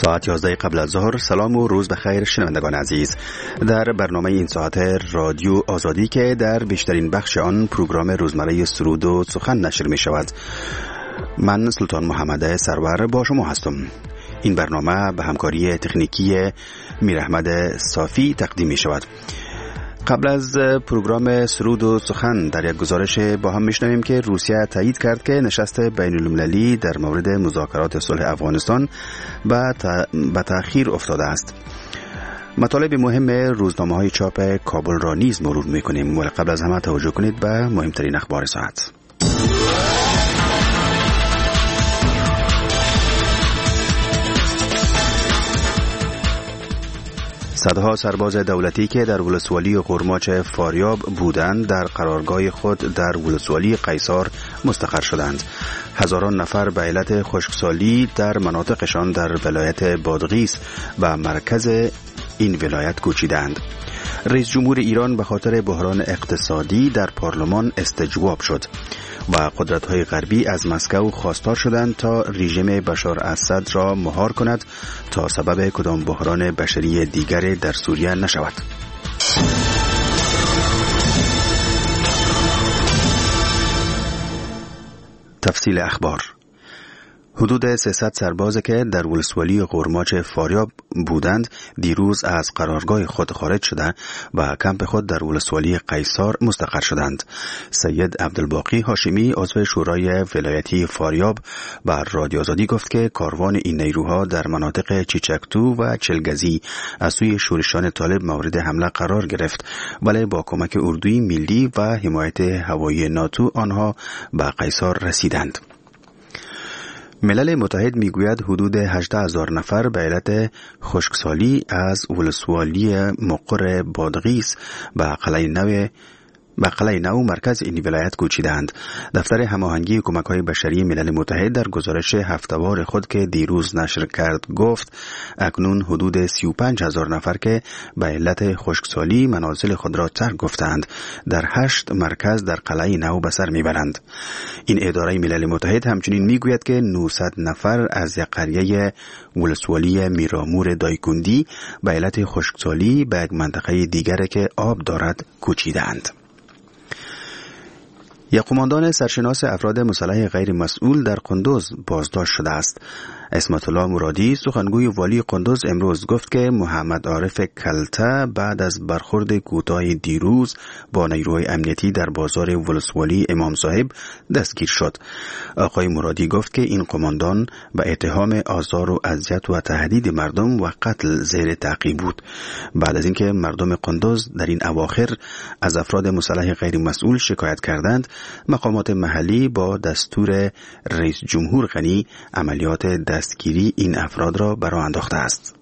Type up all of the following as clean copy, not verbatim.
ساعت 11 قبل از ظهر. سلام و روز بخیر شنوندگان عزیز. در برنامه این ساعت رادیو آزادی که در بیشترین بخش آن پروگرام روزمره سرود و سخن نشر می شود، من سلطان محمد سرور با شما هستم. این برنامه به همکاری تکنیکی میر احمد صافی تقدیم می شود. قبل از پروگرام سرود و سخن در یک گزارش با هم میشنویم که روسیه تایید کرد که نشست بین المللی در مورد مذاکرات صلح افغانستان به تأخیر افتاده است. مطالب مهم روزنامه‌های چاپ کابل را نیز مرور میکنیم، ولی قبل از همه توجه کنید به مهمترین اخبار ساعت. صدها سرباز دولتی که در ولسوالی قرماچ فاریاب بودند در قرارگاه خود در ولسوالی قیصار مستقر شدند. هزاران نفر به علت خشکسالی در مناطقشان در ولایت بادغیس و مرکز این ولایت کوچیدند. رئیس جمهور ایران به خاطر بحران اقتصادی در پارلمان استجواب شد و قدرت‌های غربی از مسکو خواستار شدند تا رژیم بشار اسد را مهار کند تا سبب کدام بحران بشری دیگر در سوریه نشود. تفصیل اخبار. حدود 300 سرباز که در ولسوالی قرماچ فاریاب بودند دیروز از قرارگاه خود خارج شده و کمپ خود در ولسوالی قیصار مستقر شدند. سید عبدالباقی هاشمی عضو شورای ولایتی فاریاب بر رادیو آزادی گفت که کاروان این نیروها در مناطق چیچکتو و چلگزی از سوی شورشان طالب مورد حمله قرار گرفت، ولی با کمک اردوی ملی و حمایت هوایی ناتو آنها به قیصار رسیدند. ملل متحد میگوید حدود 18,000 نفر به علت خشکسالی از ولسوالی مقر بادغیس به قلعه نو مرکز این ولایت کوچیدند. دفتر هماهنگی کمک‌های بشری ملل متحد در گزارش هفته‌وار خود که دیروز نشر کرد گفت اکنون حدود 35,000 نفر که به علت خشکسالی منازل خود را ترک گفتند در 8 مرکز در قلعه نو به سر میبرند. این اداره ملل متحد همچنین میگوید که 900 نفر از یک قریه ولسوالی میرامور دایکندی به علت خشکسالی به یک منطقه دیگر که آب دارد کوچیدند. یک قماندان سرشناس افراد مسلح غیر مسئول در قندوز بازداشت شده است. اسمت الله مرادی سخنگوی والی قندوز امروز گفت که محمد عارف کلته بعد از برخورد کوتاه دیروز با نیروهای امنیتی در بازار ولسوالی امام صاحب دستگیر شد. آقای مرادی گفت که این قماندان به اتهام آزار و اذیت و تهدید مردم و قتل زیر تعقیب بود. بعد از اینکه مردم قندوز در این اواخر از افراد مسلح غیر مسئول شکایت کردند، مقامات محلی با دستور رئیس جمهور غنی عملیات دستگیری این افراد را برآ انداخته است.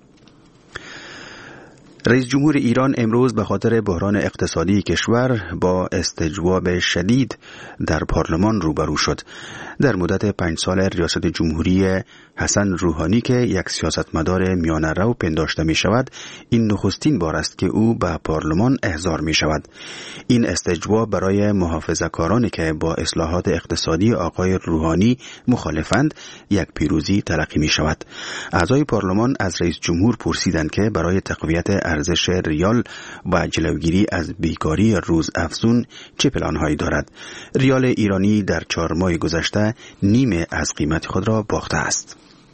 رئیس جمهور ایران امروز به خاطر بحران اقتصادی کشور با استجواب شدید در پارلمان روبرو شد. در مدت 5 سال ریاست جمهوری حسن روحانی که یک سیاستمدار میانه رو پنداشته می شود، این نخستین بار است که او به پارلمان احضار می شود. این استجواب برای محافظه‌کارانی که با اصلاحات اقتصادی آقای روحانی مخالفند یک پیروزی تلقی می شود. اعضای پارلمان از رئیس جمهور پرسیدند که برای تقویت ارزش ریال و جلوگیری از بیکاری روز افزون چه پلان‌هایی دارد. ریال ایرانی در 4 ماه گذشته نیمه از قیمت خود را باخته است.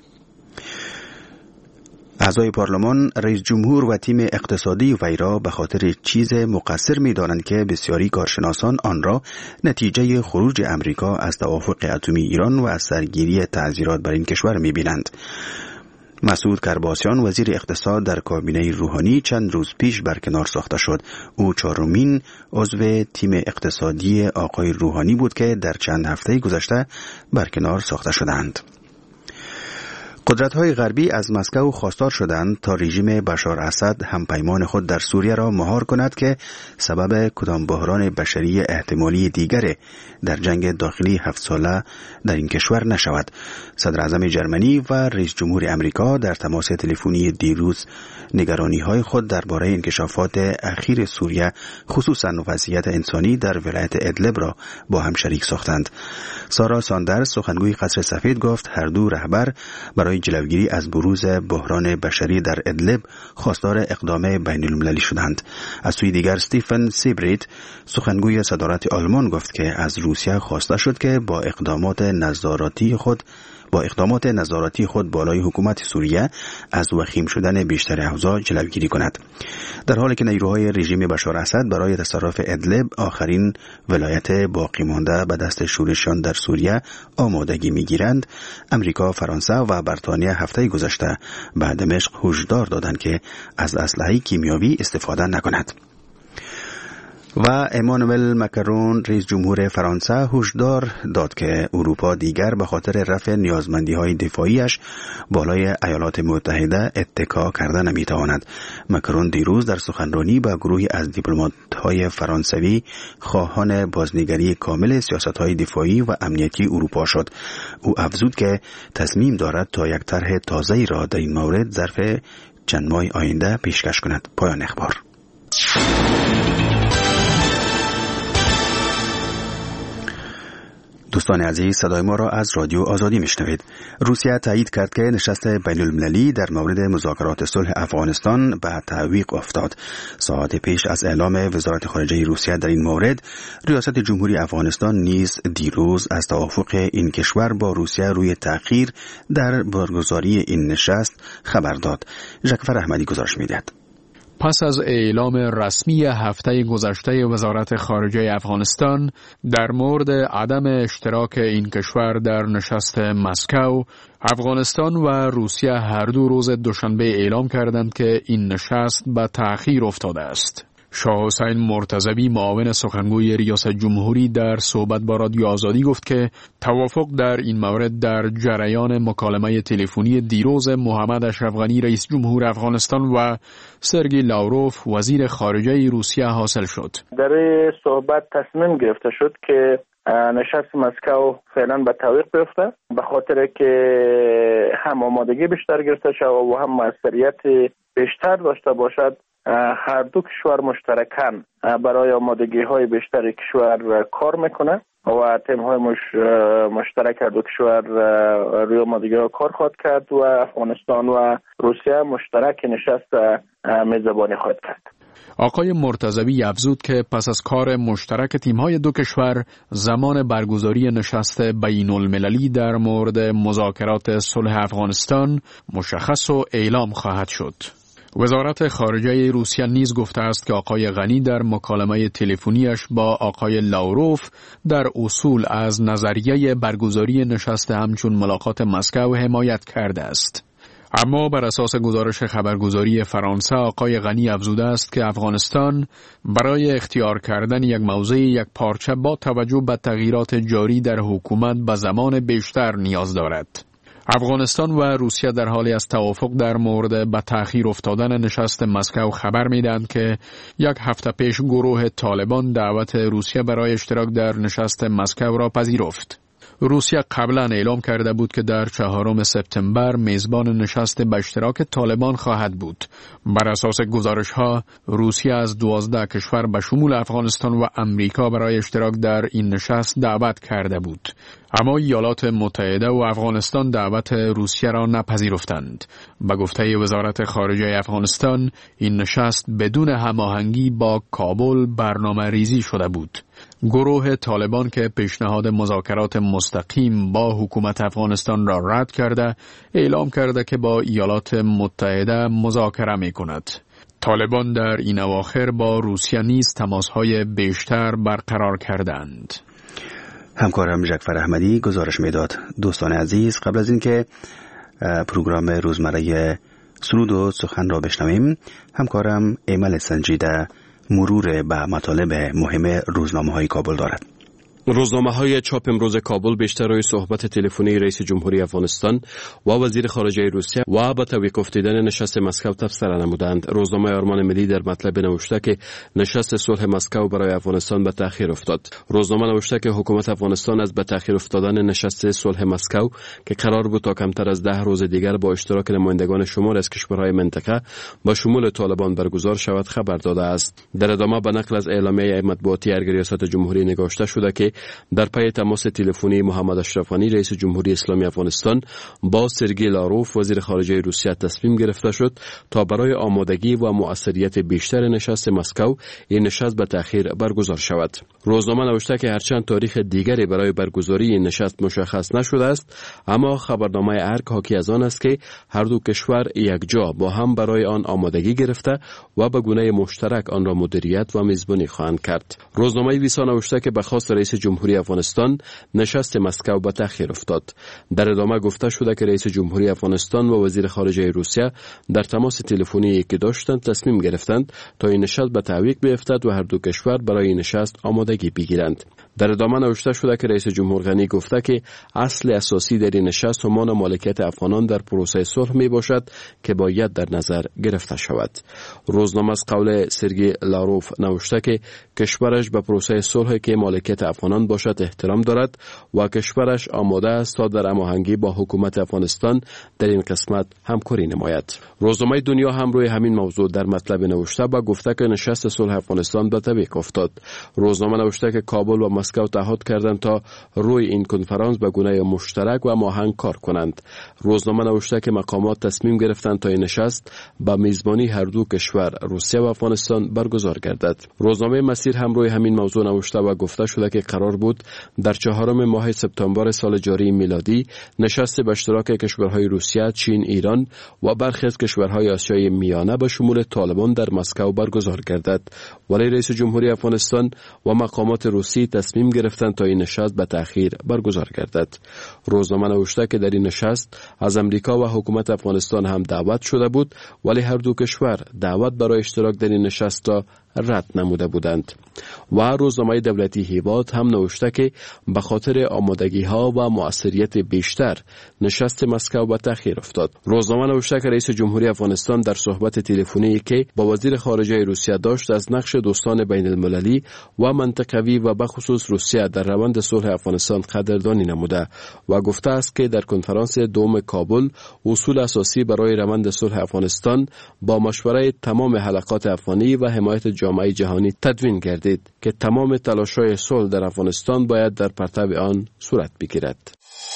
اعضای پارلمان رئیس جمهور و تیم اقتصادی وی را به خاطر چیز مقصر می دانند که بسیاری کارشناسان آن را نتیجه خروج امریکا از توافق اتمی ایران و از سرگیری تعزیرات بر این کشور می بینند. مسعود کرباسیان وزیر اقتصاد در کابینه روحانی چند روز پیش برکنار ساخته شد. او 4مین عضو تیم اقتصادی آقای روحانی بود که در چند هفته گذشته برکنار ساخته شدند. قدرت‌های غربی از مسکو خواستار شدند تا رژیم بشار اسد همپیمان خود در سوریه را مهار کند که سبب کدام بحران بشری احتمالی دیگر در جنگ داخلی 7 ساله در این کشور نشود. صدر اعظم جرمنی و رئیس جمهور امریکا در تماس تلفنی دیروز نگرانی‌های خود درباره انکشافات اخیر سوریه خصوصاً وضعیت انسانی در ولایت ادلب را با هم شریک ساختند. سارا ساندرز سخنگوی قصر سفید گفت هر دو رهبر برای برای جلوگیری از بروز بحران بشری در ادلب خواستار اقدام بین المللی شدند. از سوی دیگر استیفن سیبریت سخنگوی صدارت آلمان گفت که از روسیه خواسته شد که با اقدامات نظارتی خود بالای حکومت سوریه از وخیم شدن بیشتر اوضاع جلوگیری کند. در حالی که نیروهای رژیم بشار اسد برای تصرف ادلب آخرین ولایت باقی مانده به دست شورشیان در سوریه آمادگی می‌گیرند، امریکا، فرانسه و بریتانیا هفته گذشته به دمشق هشدار دادند که از اسلحه کیمیاوی استفاده نکند. و امانوئل مکرون رئیس جمهور فرانسه هشدار داد که اروپا دیگر به خاطر رفع نیازمندی‌های دفاعیش بالای ایالات متحده اتکا کرده نمی‌تواند. مکرون دیروز در سخنرانی با گروهی از دیپلمات‌های فرانسوی خواهان بازنگری کامل سیاست‌های دفاعی و امنیتی اروپا شد. او افزود که تصمیم دارد تا یک طرح تازه‌ای را در این مورد ظرف چند ماه آینده پیشکش کند. پایان اخبار. دوستان عزیز، صدای ما را از رادیو آزادی میشنوید. روسیه تایید کرد که نشست بین المللی در مورد مذاکرات صلح افغانستان به تعویق افتاد. ساعت پیش از اعلام وزارت خارجه روسیه در این مورد، ریاست جمهوری افغانستان نیز دیروز از توافق این کشور با روسیه روی تأخیر در برگزاری این نشست خبر داد. ژکفر احمدی گزارش می‌دهد. پس از اعلام رسمی هفته گذشته وزارت خارجه افغانستان در مورد عدم اشتراک این کشور در نشست مسکو، افغانستان و روسیه هر دو روز دوشنبه اعلام کردند که این نشست به تأخیر افتاده است. شاه حسین مرتضوی معاون سخنگوی ریاست جمهوری در صحبت با رادیو آزادی گفت که توافق در این مورد در جریان مکالمه تلفنی دیروز محمد اشرف غنی رئیس جمهور افغانستان و سرگئی لاوروف وزیر خارجه روسیه حاصل شد. در صحبت تصمیم گرفته شد که نشست مسکو فعلا به تعویق بیفته، به خاطر که هم آمادگی بیشتر گرفته شود و هم موثریت بیشتر داشته باشد. هر دو کشور مشترکاً برای آمادگی‌های بیشتر کشور کار میکنه و تیم‌های مشترک هر دو کشور روی آمادگی‌ها کار خواهد کرد و افغانستان و روسیه مشترک نشست میزبانی خواهد کرد. آقای مرتضوی افزود که پس از کار مشترک تیم‌های دو کشور، زمان برگزاری نشست بین المللی در مورد مذاکرات صلح افغانستان مشخص و اعلام خواهد شد. وزارت خارجه روسیه نیز گفته است که آقای غنی در مکالمه تلفنیش با آقای لاوروف در اصول از نظریه برگزاری نشست همچون ملاقات مسکو حمایت کرده است. اما بر اساس گزارش خبرگزاری فرانسه، آقای غنی افزوده است که افغانستان برای اختیار کردن یک موضع یک پارچه با توجه به تغییرات جاری در حکومت به زمان بیشتر نیاز دارد. افغانستان و روسیه در حالی از توافق در مورد به تأخیر افتادن نشست مسکو خبر می‌دهند که یک هفته پیش گروه طالبان دعوت روسیه برای اشتراک در نشست مسکو را پذیرفت. روسیه قبلا اعلام کرده بود که در 4 سپتامبر میزبان نشست به اشتراک طالبان خواهد بود. بر اساس گزارش‌ها، روسیه از 12 کشور به شمول افغانستان و امریکا برای اشتراک در این نشست دعوت کرده بود. اما ایالات متحده و افغانستان دعوت روسیه را نپذیرفتند. به گفته وزارت خارجه افغانستان، این نشست بدون هماهنگی با کابل برنامه ریزی شده بود. گروه طالبان که پیشنهاد مذاکرات مستقیم با حکومت افغانستان را رد کرده، اعلام کرده که با ایالات متحده مذاکره می کند. طالبان در این اواخر با روسیه نیز تماس‌های بیشتر برقرار کردند. همکارم ژکفر احمدی گزارش میداد. دوستان عزیز، قبل از اینکه پروگرام روزمره سرود و سخن را بشنویم، همکارم ایمل سنجیده مرور به مطالب مهم روزنامه‌های کابل دارد. روزنامه‌های چاپ امروز کابل بیشتر روی صحبت تلفنی رئیس جمهوری افغانستان و وزیر خارجه روسیه و با توقیف افتادن نشست مسکو تبصره نمودند. روزنامه آرمان ملی در مطلب نوشته که نشست صلح مسکو برای افغانستان به تأخیر افتاد. روزنامه نوشته که حکومت افغانستان از به تأخیر افتادن نشست صلح مسکو که قرار بود تا کمتر از 10 روز دیگر با اشتراک نمایندگان شمار از کشورهای منطقه با شمول طالبان برگزار شود خبر داده است. در ادامه به نقل از اعلامیه مطبوعاتی ریاست جمهوری نگاشته شده که در پی تماس تلفنی محمد اشرف غنی رئیس جمهوری اسلامی افغانستان با سرگئی لاروف وزیر خارجه روسیه تصمیم گرفته شد تا برای آمادگی و مؤثریت بیشتر نشست مسکو این نشست به تأخیر برگزار شود. روزنامه نوشته که هرچند تاریخ دیگری برای برگزاری این نشست مشخص نشده است، اما خبرنامه ارگ حاکی از آن است که هر دو کشور یکجا با هم برای آن آمادگی گرفته و به گونه مشترک آن را مدیریت و میزبانی خواهند کرد. روزنامه ویسا نوشته که به خواست رئیس جمهوری افغانستان نشست مسکو به تأخیر افتاد. در ادامه گفته شده که رئیس جمهوری افغانستان و وزیر خارجه روسیه در تماس تلفنی که داشتند تصمیم گرفتند تا این نشست به تعویق بیفتد و هر دو کشور برای این نشست آمادگی بگیرند. در ادامه نوشته شده که رئیس جمهور غنی گفته که اصل اساسی در این نشست همان مالکیت افغانان در پروسه صلح می باشد که باید در نظر گرفته شود. روزنامه از قول سرگئی لاروف نوشته که کشورش به پروسه صلح که مالکیت افغانان باشد احترام دارد و کشورش آماده است تا در هماهنگی با حکومت افغانستان در این قسمت همکاری نماید. روزنامه دنیا هم روی همین موضوع در مطلب نوشته و گفته که نشست صلح افغانستان به تعویق افتاد. روزنامه نوشته که کابل و مسکو تعهد کردند تا روی این کنفرانس به گونه مشترک و هماهنگ کار کنند. روزنامه نوشته که مقامات تصمیم گرفتند تا این نشست با میزبانی هر دو کشور روسیه و افغانستان برگزار گردد. روزنامه مسیر هم روی همین موضوع نوشته و گفته شده که قرار بود در 4 ماه سپتامبر سال جاری میلادی نشست به اشتراک کشورهای روسیه، چین، ایران و برخی از کشورهای آسیای میانه به شمول طالبان در مسکو برگزار گردد، ولی رئیس جمهوری افغانستان و مقامات روسی تصمیم گرفتند تا این نشست به تأخیر برگزار گردد. روزنامه نوشته که در این نشست از امریکا و حکومت افغانستان هم دعوت شده بود، ولی هر دو کشور دعوت برای اشتراک در این نشست را رد نموده بودند. و روزنامه دولتی هیواد هم نوشته که به خاطر آمادگی ها و مؤثریت بیشتر نشست مسکو به تأخیر افتاد. روزنامه نوشته که رئیس جمهوری افغانستان در صحبت تلفنی که با وزیر خارجه روسیه داشت از نقش دوستان بین المللی و منطقوی و به خصوص روسیه در روند صلح افغانستان قدردانی نموده و گفته است که در کنفرانس دوم کابل اصول اساسی برای روند صلح افغانستان با مشورت تمام حلقات افغانی و حمایت جامعه جهانی تدوین گردید که تمام تلاش‌های صلح در افغانستان باید در پرتو آن صورت بگیرد.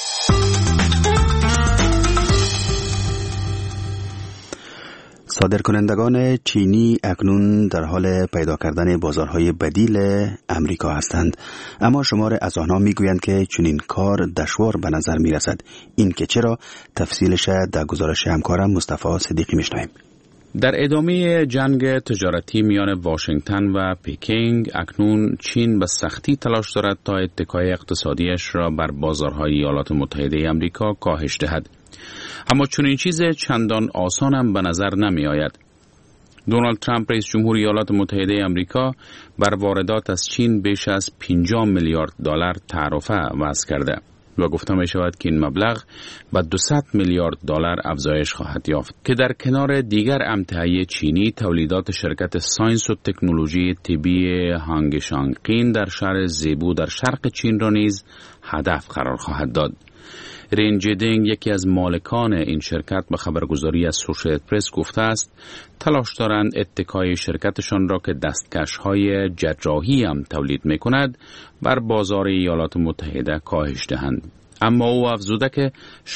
صادرکنندگان چینی اکنون در حال پیدا کردن بازارهای بدیل امریکا هستند، اما شمار از آنها میگویند که چنین کار دشوار به نظر میرسد. این که چرا؟ تفصیلش در گزارش همکارم مصطفی صدیقی میشنویم. در ادامه جنگ تجارتی میان واشنگتن و پکینگ، اکنون چین به سختی تلاش دارد تا اتکای اقتصادیش را بر بازارهای ایالات متحده آمریکا کاهش دهد. اما چنین چیز چندان آسان هم به نظر نمی آید. دونالد ترامپ رئیس جمهور ایالات متحده آمریکا بر واردات از چین بیش از 50 میلیارد دلار تعرفه وضع کرده و گفته می شود که این مبلغ به 200 میلیارد دلار افزایش خواهد یافت که در کنار دیگر امتحای چینی تولیدات شرکت ساینس و تکنولوژی طبی هانگشانگین در شهر زیبو در شرق چین را نیز هدف قرار خواهد داد. رین جیدینگ، یکی از مالکان این شرکت، به خبرگزاری از اسوشییتد پرس گفته است تلاش دارند اتکای شرکتشان را که دستکش‌های جراحی هم تولید می‌کند بر بازار ایالات متحده کاهش دهند. اما او افزوده که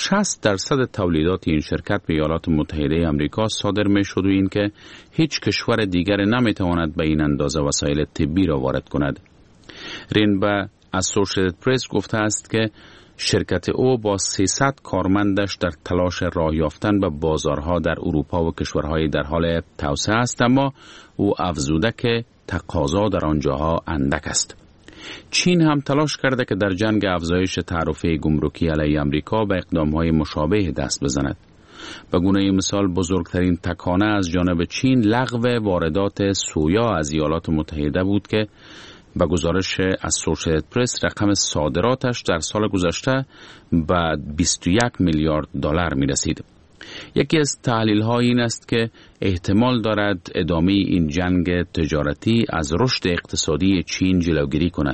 60% تولیدات این شرکت به ایالات متحده آمریکا صادر می‌شود و این که هیچ کشور دیگر نمی‌تواند به این اندازه وسایل طبی را وارد کند. رین به اسوشییتد پرس گفته است که شرکت او با 300 کارمندش در تلاش راه یافتن به بازارها در اروپا و کشورهای در حال توسعه است، اما او افزوده که تقاضا در آنجاها اندک است. چین هم تلاش کرده که در جنگ افزایش تعرفه گمرکی علیه آمریکا به اقدامهای مشابه دست بزند. به گونه مثال بزرگترین تکانه از جانب چین لغو واردات سویا از ایالات متحده بود که به گزارش اسوشییتد پرس رقم صادراتش در سال گذشته به 21 میلیارد دلار می رسید. یکی از تحلیل‌ها این است که احتمال دارد ادامه این جنگ تجارتی از رشد اقتصادی چین جلوگیری کند.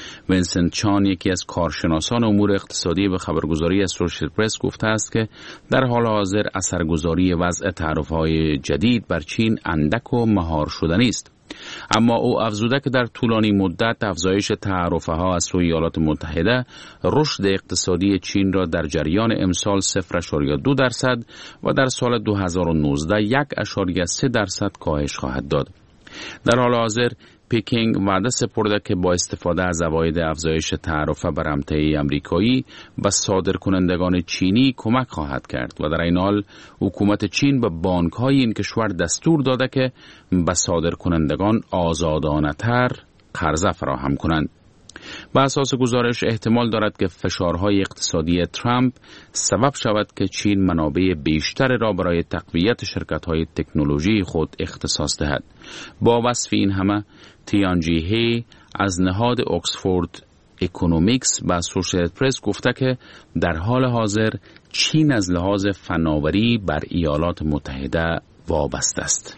وینسنت چان، یکی از کارشناسان امور اقتصادی به خبرگزاری اسوسییتد پرس گفته است که در حال حاضر اثرگذاری وضع تعرفه‌های جدید بر چین اندک و مهار شدنی است. اما او افزوده که در طولانی مدت افزایش تعرفه‌ها از سوی ایالات متحده رشد اقتصادی چین را در جریان امسال 0.2% و در سال 2019 1.3% کاهش خواهد داد. در حال حاضر پکینگ وعده سپرده که با استفاده از عواید افزایش تعرفه بر امتحه امریکایی و صادرکنندگان چینی کمک خواهد کرد و در این حال حکومت چین به بانک‌های این کشور دستور داده که به صادرکنندگان آزادانه‌تر قرضه فراهم کنند. به اساس گزارش احتمال دارد که فشارهای اقتصادی ترامپ سبب شود که چین منابع بیشتر را برای تقویت شرکت‌های تکنولوژی خود اختصاص دهد. با وصف این همه، تیانجی هی از نهاد اکسفورد اکونومیکس به اسوسییتد پرس گفته که در حال حاضر چین از لحاظ فناوری بر ایالات متحده وابسته است.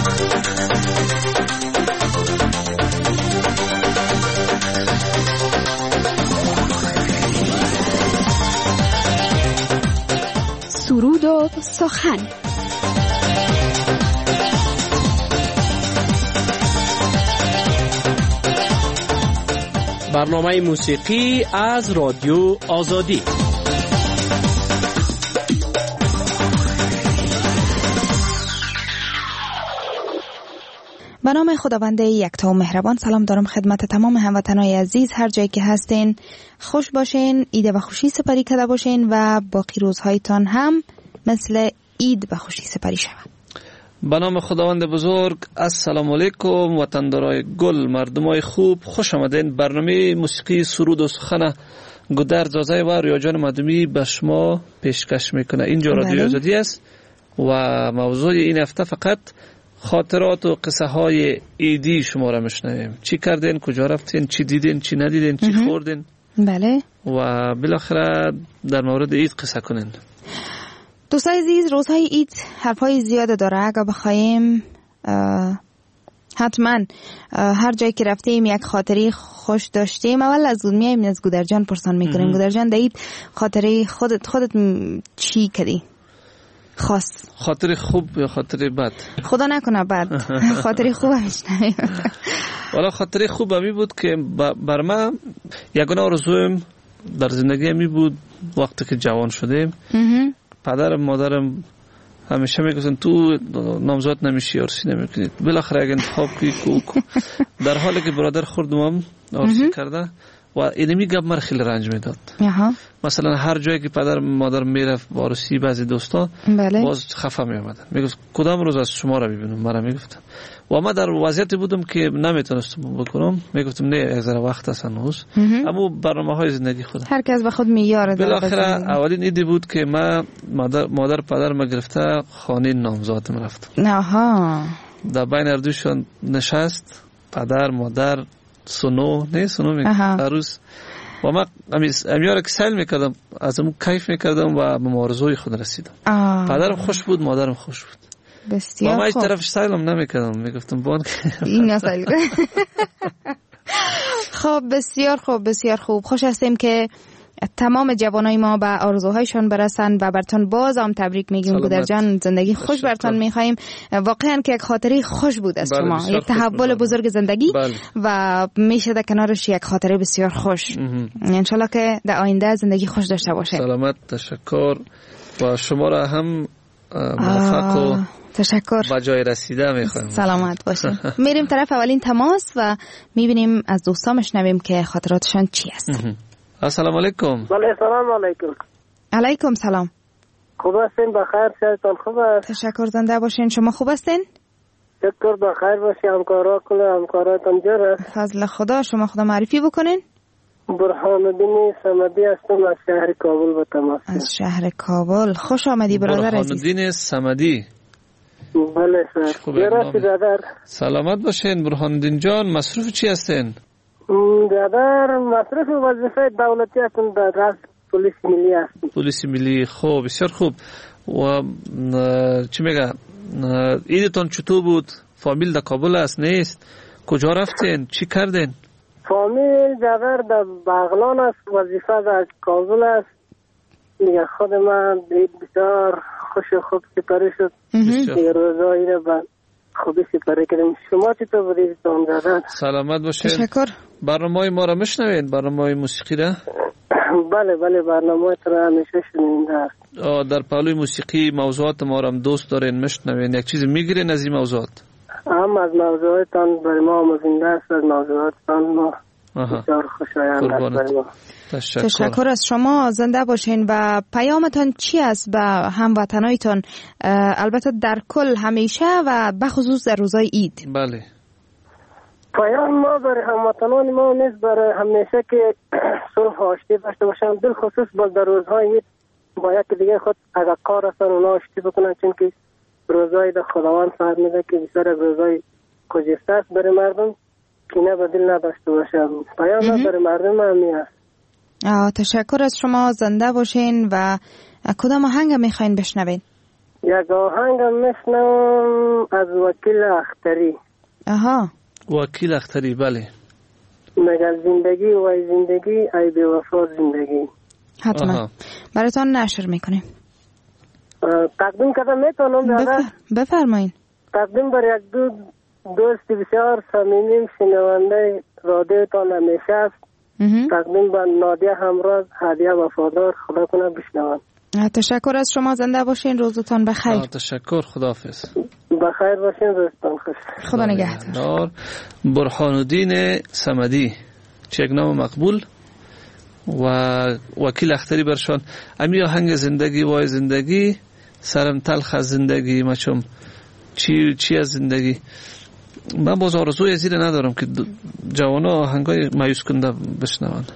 سرود و سخن. برنامه موسیقی از رادیو آزادی. به نام خداوند یکتا و مهربان. سلام دارم خدمت تمام هموطنان عزیز، هر جایی که هستین خوش باشین، عید و خوشی سپری کرده باشین و باقی روزهایتان هم مثل عید و خوشی سپری شود. به نام خداوند بزرگ. السلام علیکم وطندارای گل، مردمای خوب، خوش آمدین. برنامه موسیقی سرود و سخن گودرز زازای و ریاجان مدومی به شما پیشکش میکنه. اینجا رادیو آزادی است و موضوع این هفته فقط خاطرات و قصه های عیدی شما را میشنویم. چی کردین، کجا رفتین، چی دیدین، چی ندیدین، چی خوردین. بله. و بالاخره در مورد عید قصه کنین. دوستای عزیز، روزهای عید حرفای زیاد داره. اگه بخوایم حتما هر جایی که رفتیم یک خاطری خوش داشتیم. اول از میایم از گودرجان پرسان میکنیم. گودرجان در عید خاطری خودت چی کردی؟ خاص خاطر خوب یا خاطر بد؟ خدا نکنه بد. خاطر خوب همیشه. والا خاطر خوب همی بود که بر من یگانه آرزویم در زندگی همی بود وقتی که جوان شدیم. پدرم مادرم همیشه میگفتن تو نامزاد نمیشی، عروسی نمیکنید، بالاخره اگه انتخاب کنی کو. در حالی که برادر خوردم هم عروسی کرده و اینمی گپ من خیلی رنج میداد. مثلا هر جایی که پدر مادر میرفت با عروسی بعضی دوستا باز خفه میامدن، میگفت کدام روز از شما را ببینم. مرا میگفتن و ما در وضعیتی بودم که نمیتونستم بکنم. میگفتم نه یک ذره وقت است هنوز. اما برنامه‌های زندگی خود هر کس به خود میاره. بالاخره اولین ایدی بود که من مادر پدر ما گرفته خانه نامزادم رفتم. در بین اردوشون نشست پدر مادر سونو عروس و ما امیاره که سیل میکردم، از اون کیف میکردم و به آرزوی خود رسیدم. پدرم خوش بود، مادرم خوش بود. بسیار و ما خوب. هیچ طرفش سیلم نمیکردم، میگفتم بان این سیل. خب بسیار خوب، بسیار خوب. خوش هستیم که تمام جوانای ما به آرزوهایشان برسن و براتون باز هم تبریک میگیم. گودرجان زندگی خوش براتون میخوایم. واقعا که یک خاطره خوش بود از شما، یک تحول بزرگ زندگی و میشه در کنارش یک خاطره بسیار خوش. انشالله که در آینده زندگی خوش داشته باشه. سلامت. تشکر و شما را هم موفق و تشکر با جای رسیده میخوایم. سلامت باشین. میریم طرف اولین تماس و میبینیم از دوستان میشنویم که خاطراتشان چی است. السلام علیکم. بله سلام علیکم. علیکم سلام. خوب هستین؟ بخیر؟ شایدتان خوب است؟ تشکر. زنده باشین. شما خوب هستین؟ شکر بخیر باشی. همکاراتان جور است؟ فضل خدا. شما خدا معرفی بکنین. برهان الدین صمدی هستم از شهر کابل با تماس. از شهر کابل. خوش آمدی برادر عزیز. برهان الدین صمدی. بله سر. جراسی برادر. سلامت باشین برهان الدین جان. مصروف چی هستین؟ برادر مصروف وظیفه دولتی هستم، در راست پلیس ملی هستم. پلیس ملی. خوب، بسیار خوب. و چی میگه عیدتان چطور بود؟ فامیل در کابل است نیست؟ کجا رفتین؟ چی کردین؟ فامیل امیر جعفر در بغلان است، وظیفه در کابل است. میگه خود من بسیار خوش و خوب سپری شد. دیگه روزایی رو به خوبی سپری کردیم. شما چطور بودید زدن؟ سلامت باشید. تشکر. برنامه ما را میشنوید؟ برنامه موسیقی را؟ بله برنامه تو را همیشه شنونده است. در پهلوی موسیقی موضوعات ما را هم دوست دارین میشنوین، یک چیز میگیرین از این موضوعات؟ هم از موضوعاتان برای ما مزنده است، از موضوعاتان ما بسیار خوشایند است برای ما. تشکر از شما، زنده باشین. و پیامتان چی است به هموطنایتان، البته در کل همیشه و بخصوص در روزهای عید؟ بله، پیام ما برای هموطنان ما نیست برای همیشه که صلح و آشتی داشته باشن، بالخصوص در روزهای عید باید که دیگه خود اگر کار هستن اونا آشتی بکنن، چون که روزهای در خداوند فهمیده که بسیار روزهای خجسته است برای مردم، کینه به دل نداشته باشن. پیام برای مردم همی است. تشکر از شما، زنده باشین. و کدام آهنگ میخواین بشنوین؟ یک آهنگ میشنوم از وکیل اختری. وکیل اختری، بله. مگر زندگی وای زندگی ای بی وفا زندگی. حتما براتون نشر میکنیم. تقدیم کردم میتونم؟ بفرمایین. تقدیم بر یک دوست بسیار صمیمی شنونده رادیوتان همیشه است. تقدیم بر نادیه همراز هدیه وفادار، خدا کنه بشنوم. تشکر از شما، زنده باشین، روزتان بخیر. تشکر، خداحافظ. بخیر باشین، روزتان خوش. خدا نگهدار. برهان الدین صمدی، چه نام مقبول، و وکیل اختری برشان. امی آهنگ زندگی وای زندگی، سرم تلخ از زندگی، مچم چی از زندگی. من باز آرزوی از این ندارم که جوانا آهنگای مایوس کننده بشنون.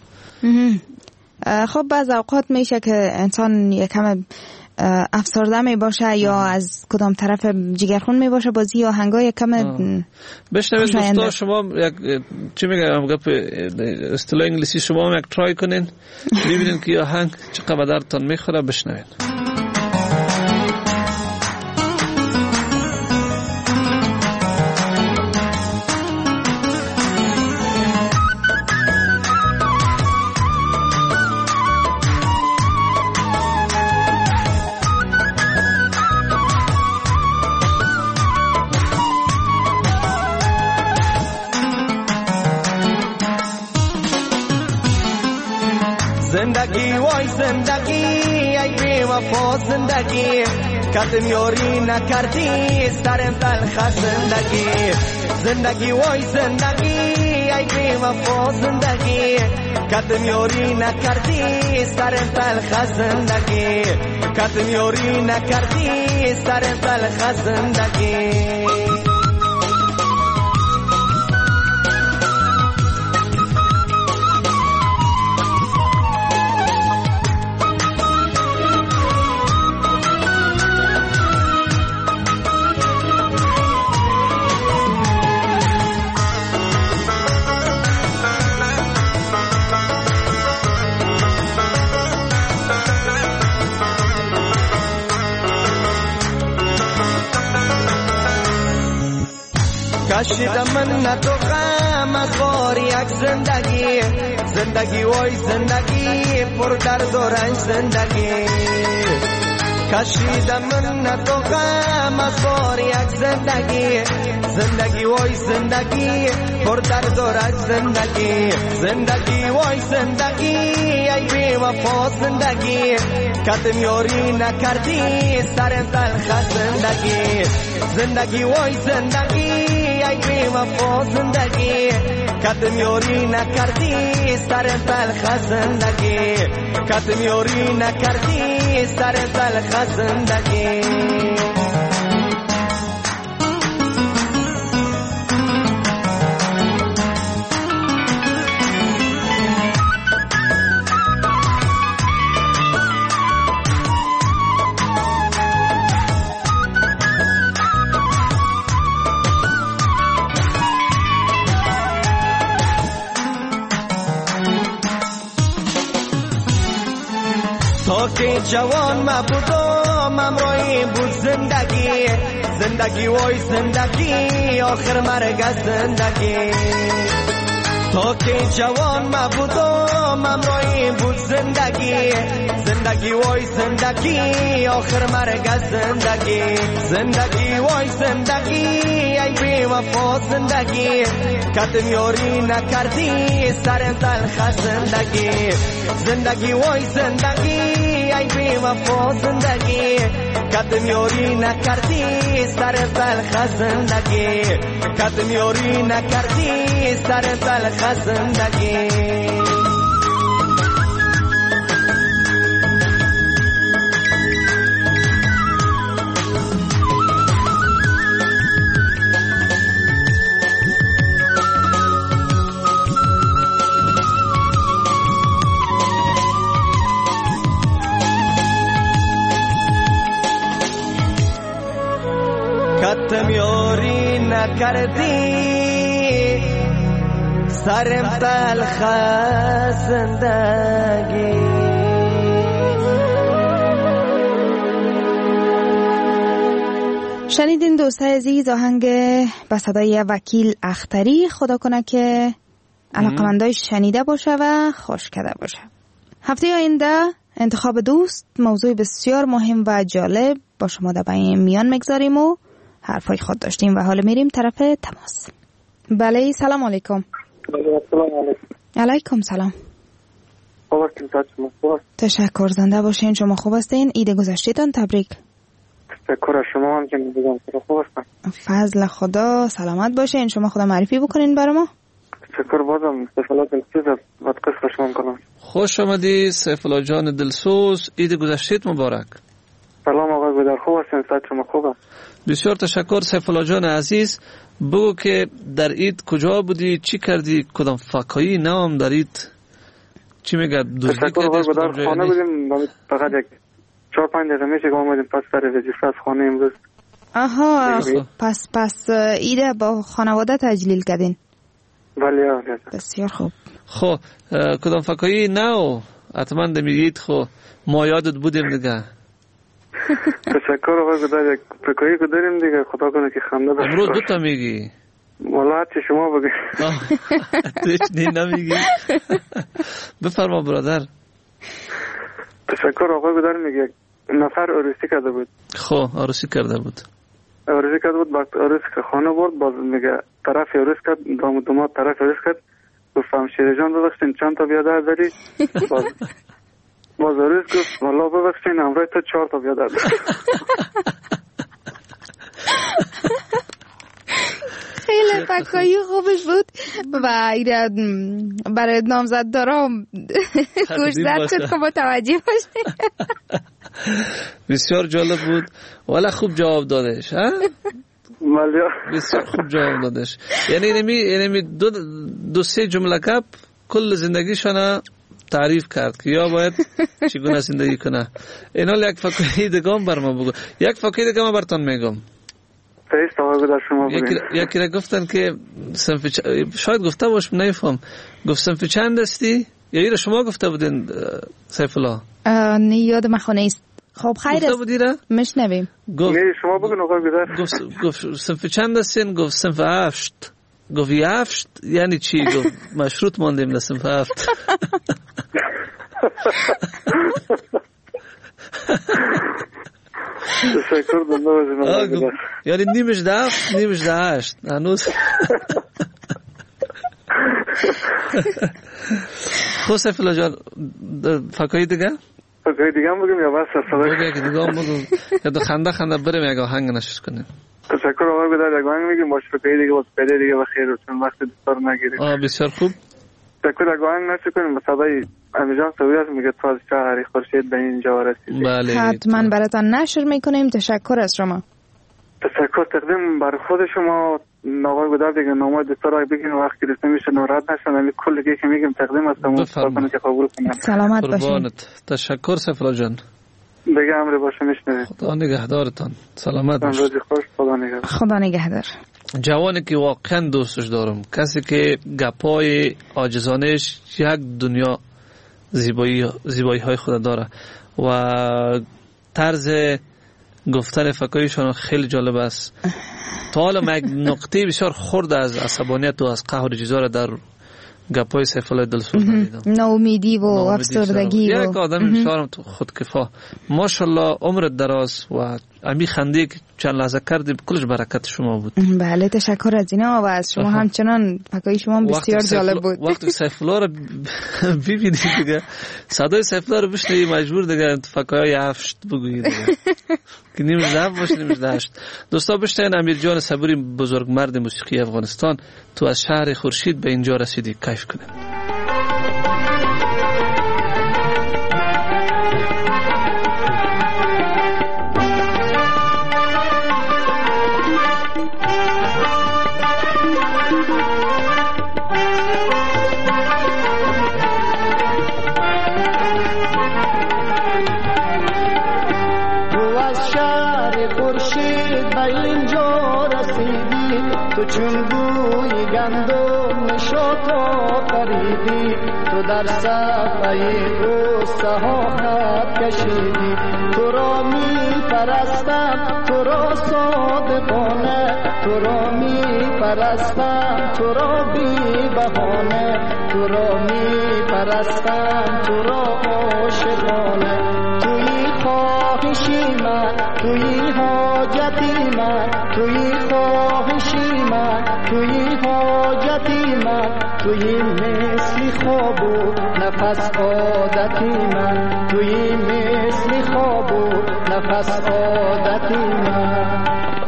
خب بعض اوقات میشه که انسان یکم افسرده می باشه یا از کدام طرف جگرخون می باشه، بازی آهنگای یکم بشنوید. دوستا شما یک چی میگم گپ اصطلاح انگلیسی، شما هم یک ترای کنین ببینین که آهنگ چقدر تان میخوره، بشنوید. زندگی وای زندگی ای بی وفا زندگی، کدم یاری نکردی سرم تلخ زندگی. زندگی وای زندگی ای بی وفا زندگی، کدم یاری نکردی سرم تلخ زندگی. کدم یاری نکردی سرم تلخ زندگی. کشیدم من تو غم از بار یک زندگی. زندگی وای زندگی پر درد و رنج زندگی. کشیدم من تو غم از بار یک زندگی. زندگی وای زندگی پر درد و رنج زندگی. زندگی وای زندگی ای بی وفا زندگی، کدم یاری نکردی سرم تلخ زندگی. زندگی وای زندگی ای بی وفا زندگی، کدم یاری نکردی سرم تلخ زندگی. کدم یاری نکردی سرم تلخ زندگی. تا که جوان ما بودم امروی بود زندگی. زندگی وای زندگی آخر مرگ از زندگی. تا که جوان مبودم امرایی بود زندگی زندگی وای زندگی آخر مرگ از زندگی زندگی وای زندگی ای بی وفا زندگی کتم یاری نکردی سر تلخ زندگی زندگی وای زندگی ای بی وفا زندگی کتم یاری نکردی سر تلخ زندگی کتم یاری نکردی سر تلخ زندگی کتم یاری نکردی سرم تلخ زندگی شنیدین دوستای عزیز آهنگ به صدای وکیل اختری. خدا کنه که علاقمندای شنیده باشه و خوش کرده باشه. هفته آینده انتخاب دوست موضوع بسیار مهم و جالب با شما در میان مگذاریم و حرفای خود داشتیم و حالا میریم طرف تماس. بله سلام علیکم. علیکم سلام. تشکر زنده باشین. شما خوب هستین؟ عید گذشتهتان تبریک. تشکر شما هم که میگم خوب هستم. فضل خدا. سلامت باشین. شما خدا معرفی بکنین برای ما. تشکر بازم سیفالله دلسوز از قصه شما کنم. خوش آمدی سیفالله جان دلسوز. عید گذشتهت مبارک. سلام آقای گودر، خوب هستین؟ صحت شما خوبه؟ بسیار تشکر سیفالله جان عزیز. بگو که در عید کجا بودی، چی کردی، کدام فکایی نام در عید چی میگه دوزدی کردی؟ تشکر آقای گودر، خانه بودیم فقط یک 4-5 دقیقه میشه که ما آمدیم پس سر وظیفه از خانه امروز. آها پس ایده با خانواده تجلیل کردین؟ بله آقای. بسیار خوب. خب کدام فکایی نو حتما میگید خب ما یادت بودیم دیگه. تشکر آقای گودر، یک فکایی که داریم دیگه خدا کنه که خنده داشته. امروز دوتا میگی؟ والا چی شما بگی. تو هیچ نمیگی؟ بفرما برادر. تشکر آقای گودر. میگه نفر عروسی کرده بود. خب عروسی کرده بود بعد عروس که خانه برد باز میگه طرف عروس کرد داماد طرف عروس کرد گفتم شیر جان ببخشین چند تا بیادر داری؟ باز عروس گفت والله ببخشین امروز تو 4 تا بیادر داری. خیلی فکایی خوبش بود و برای نامزد دارم گوش زد شد که متوجه باشه. بسیار جالب بود ولی خوب جواب دادش. بسیار خوب جواب دادش. یعنی دو سه جمله گپ کل زندگیشان تعریف کرد که یا باید چگونه زندگی کنه. اینا یک فکایی دیگه هم بر ما بگو. یک فکایی دیگه ما براتون میگم. یکی را گفتن که شاید گفته باشم نمیفهم گفت صنف چند هستی؟ یا ایره شما گفته بودین سیفالله؟ نه یادم خونه است. خب خیر است. گفته بودی را؟ مشنویم. شما بگن آقای گودر. گفت صنف چند هستین؟ گفت صنف 7. گفت 7 یعنی چی؟ گفت مشروط ماندیم لصنف 7. تشکر دنبال یعنی نیمش ده 7 نیمش ده 8 هنوز. خب سیفالله جان فکایی دیگه هم بگیم یا بس بگه که دیگه هم بگم یا دو خنده بریم یک آهنگ نشش کنیم. تشکر آقای گودر. یک آهنگ میگیم باش فکایی دیگه باز پیده دیگه بخیر چون وقت دوستار نگیریم. بسیار خوب. تشکر یک آهنگ نشش کنیم به صدای امیجان سویت میگه تو از شهری خورشید به اینجا رسیدی. بله حتما براتون نشر میکنیم. تشکر از شما. تشکر تقدیم بر خود شما آقای گودر دیگه نامه دوستار بگین وقتی رسیده میشه ناراحت نشن. یعنی کل دیگه که میگیم تقدیم هستم و که قبول کنم. سلامت باشین. تشکر سیفالله جان. دیگه امر باشه میشنوید. خدا نگهدارتان. سلامت باشید. روز خوش. خدا نگهدار. خدا نگهدار. جوانی که واقعا دوستش دارم، کسی که گپای عاجزانش یک دنیا زیبایی های خود داره و طرز گفتن فکایشان خیلی جالب است. تا حالا یک نقطه بسیار خرد از عصبانیت و از قهر چیزا را در گپای سیف الله دلسوز دیدم. ناامیدی و افسردگی یک آدم بسیار خودکفا. ماشاءالله عمرت دراز و امی خنده که چند لحظه کردی کلش برکت شما بود. بله تشکر از اینا و از شما همچنان فکای شما بسیار جالب بود. وقتی سیف الله رو ببینید دیگه صدای سیف الله رو بشنوی مجبور دیگه فکای هفت بگویید دیگه که نیمش ده باشه نیمش دهشت. دوستا بشنوین امیر جان صبوری بزرگ مرد موسیقی افغانستان تو از شهر خورشید به اینجا رسیدی کیف کنیم. تو چون بوی گندم نشاط آفریدی تو در صفحه غصه ها خط کشیدی تو را می پرستم تو را صادقانه تو را می پرستم تو را بی بهانه تو را می پرستم تو را عاشقانه توی خواهشی من توی حاجتی من توی خواهشی من توی حاجتی من توی مثل خواب و نفس عادتی من توی مثل خواب و نفس عادتی من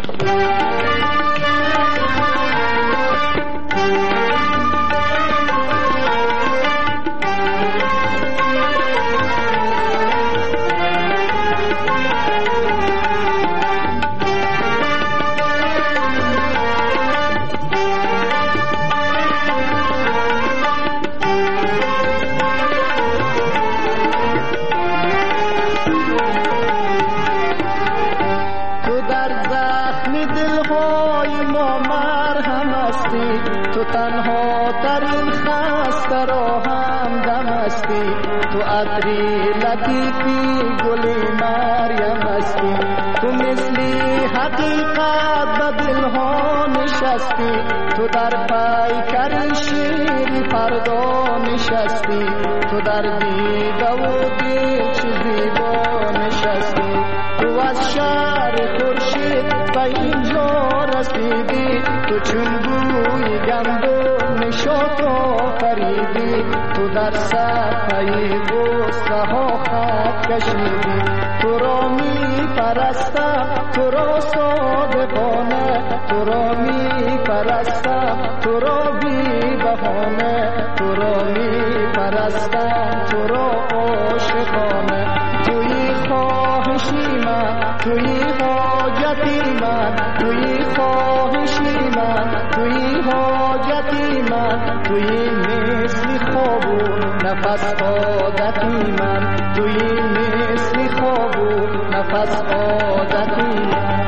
تنها ترین خسته را هم دم هستی تو عطری لطیفی گلی مریم هستی تو مثلی حقیقت به دلها نشستی تو در پیکر شیری فردا نشستی تو در دیده و دل چه زیبا نشستی تو از شهر خورشید به اینجا رسیدی تو چون بوی گندم نشاط آفریدی تو در صفحه غصه ها خط کشیدی تو را می پرستم تو را صادقانه تو را می پرستم تو را بی بهانه تو را می پرستم تو را عاشقانه توی خواهشی من توی حاجتی من توی خواهشی من توی حاجتی من توی مثل خواب و نفس عادتی من توی مثل خواب و نفس عادتی من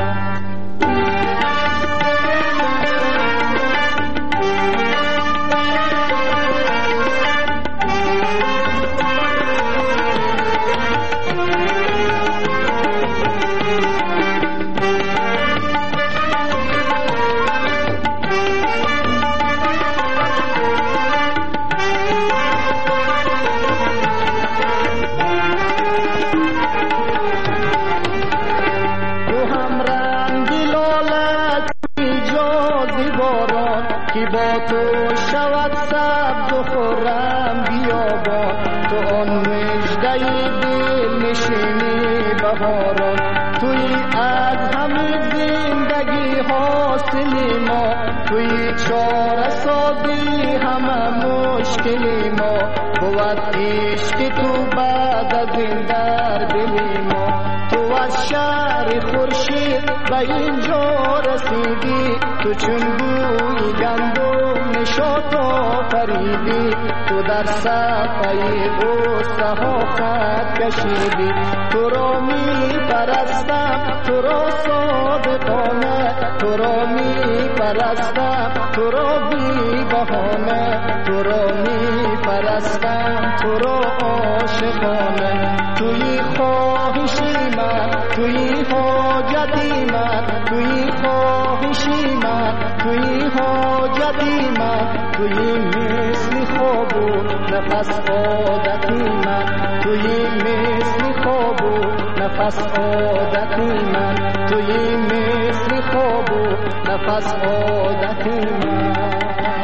تو شود سبز و خرم بیابان تو آن مژده دل نشینی بهاران توی از همه زندگی حاصلی ما توی چاره سازی همه مشکلی ما بود عشق تو بعد از این در دلی ما تو از شهر خورشید به اینجا رسیدی تو چون بوی گندم نشاط آفریدی تو در صفحه غصه ها خط کشیدی تو را می پرستم تو را صادقانه تو را می پرستم تو را بی بهانه تو را می پرستم تو را عاشقانه توی خواهشی من توی حاجتی من توی خواهشی من توی حاجتی من توی مثل خواب و نفس عادتی من، توی مثل خواب و نفس عادتی من، توی مثل خواب و نفس عادتی من.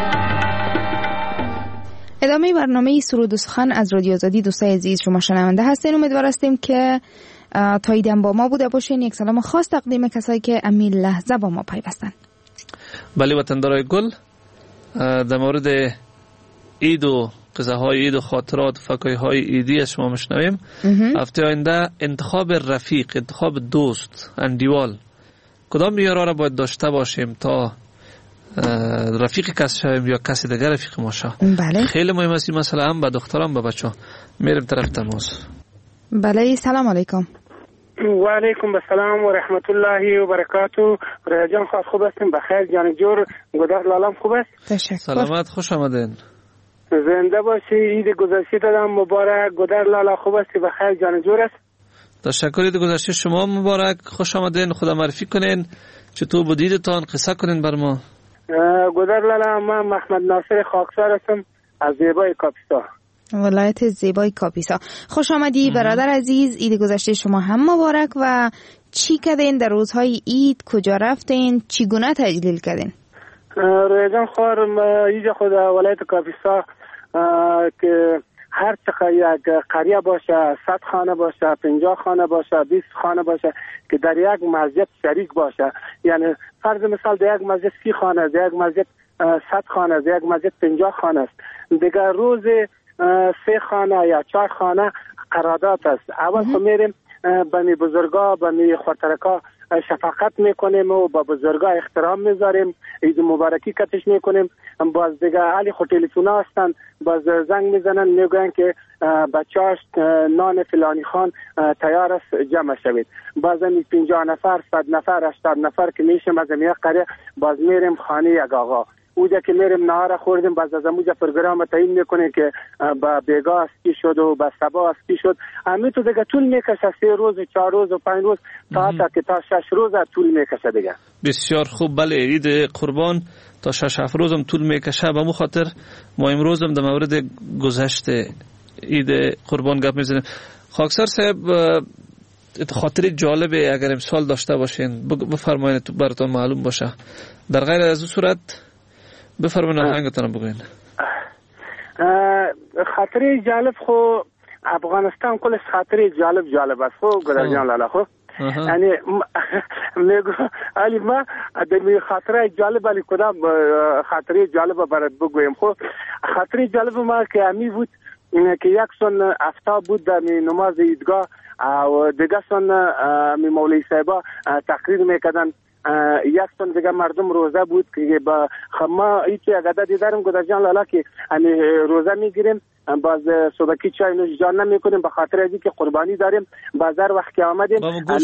ادامه برنامه سرود و سخن از رادیو آزادی. دوستای عزیز شما شنونده هستین. امیدوار هستیم که تا ایدم با ما بوده باشین. یک سلام خاص تقدیم کسایی که امی لحظه با ما پیوستن. بله وطندارای گل، در مورد عید و قصه های عید و خاطرات و فکای های عیدی از شما مشنویم. هفته آینده انتخاب رفیق، انتخاب دوست، اندیوال، کدام معیارها را باید داشته باشیم تا رفیق کس شویم یا کسی دیگر رفیق ما شود؟ بله. خیلی مهم است این مسئله، هم به دختران به بچه ها. میرم طرف تماس. بله سلام علیکم. و علیکم السلام و رحمت الله و برکاته. رجان خواست خوب هستیم؟ بخیر جان جور. گدر لالام خوب است؟ تشکر. سلامت، خوش آمدین. زنده باشی. عید گذشته دادم مبارک. گدر لالا خوب هستی؟ بخیر جان جور است؟ تشکر. عید گذشته شما مبارک، خوش آمدین. خدا معرفی کنین، چطور بود عیدتان؟ قصه کنین بر ما. گدر لالا، من محمد ناصر خاکسار هستم از زیبای کاپیسا، ولایت زیبای کاپیسا. خوش آمدی برادر عزیز. عید گذشته شما هم مبارک. و چی کردین در روزهای عید؟ کجا رفتین؟ چگونه تجلیل کردین؟ رویدان خوارم عید خود ولایت کاپیسا که هر چقدر یک قریه باشه، 100 خانه باشه، 50 خانه باشه، 20 خانه باشه که در یک مسجد شریک باشه، یعنی فرض مثال در یک مسجد 30 خانه، در یک مسجد 100 خانه، در یک مسجد 50 خانه است. دیگر روز 3 خانه یا 4 خانه قرارداد است. اول خب میریم به می بزرگا، به می خاطرکا شفقت میکنیم و با بزرگا احترام میذاریم، عید مبارکی کتش میکنیم. باز دیگه علی خود تلفونا هستن، باز زنگ میزنن میگن که بچه‌اش نان فلانی خان تیار است جمع شوید. باز 50 نفر، 100 نفر، 80 نفر که میشیم از یک قریه، باز میریم خانه یک آقا. اونجا که میریم نهار خوردیم، باز از اونجا پروگرام تعیین میکنه که با بیگا اسکی شد و با سبا اسکی شد. همین تو دیگه طول میکشه، 3 روز، 4 روز و 5 روز تا 6 روز طول میکشه دیگه. بسیار خوب. بله، عید قربان تا 6-7 روزم طول میکشه. به مو خاطر ما امروزم در مورد گذشت عید قربان گپ میزنیم. خاکسار صاحب، خاطر جالبه اگر امسال داشته باشین بفرمایید تو براتون معلوم باشه. در غیر از اون صورت بفرمایید آهنگتون بگوین. خاطر جالب خو افغانستان کلش خاطر جالب است خو گرجان لالا خو. یعنی میگو علی ما در خاطره جالب علی کدام خاطره جالب برات بگویم خو. خاطره جالب ما که امی بود که یک سن افتا بود در نماز عیدگاه و دیگه سن می مولوی صاحبا تقریر میکردن، یک سن دیگه مردم روزه بود که با ما هیچ عدد دیدارم گذر جان لالا که روزه میگیریم، باز صبحی چای نوش جان نمیکنیم به خاطر اینکه که قربانی داریم. بازار وقت که آمدیم